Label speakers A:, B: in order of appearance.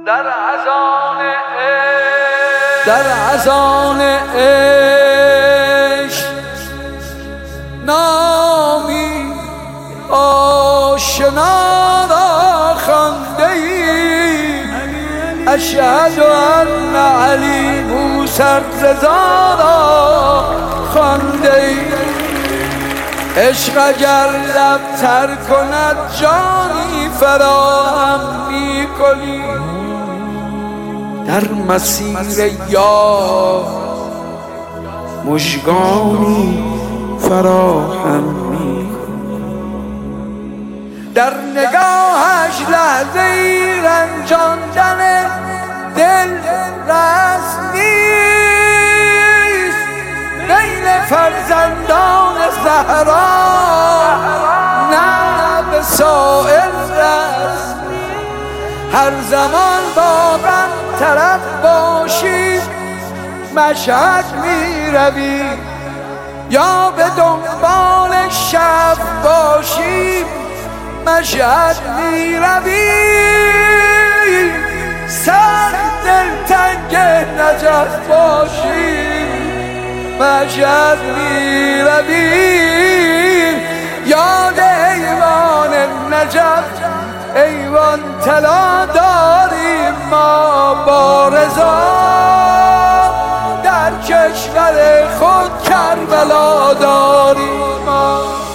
A: در اذان عشق نامی آشنا را خوانده ای، اشهد ان علی موسی رضا را خوانده ای. عشق اگر لب تر کند جانی فراهم می کنی، در مسیر یار مژگانی فراهم می کنی. در نگاهش لحظه‌ای رنجاندن دل رسم نیست، بین فرزندان زهرا نه به سائل رسم. هر زمان با غم طرف باشی مشهد می روی، یا به دنبال شب باشی مشهد می روی. سر دلتنگ نجف باشی مشهد می روی. یاد ایوان نجف ایوان طلا داریم ما با رضا، در کشور خود کربلا داریم ما.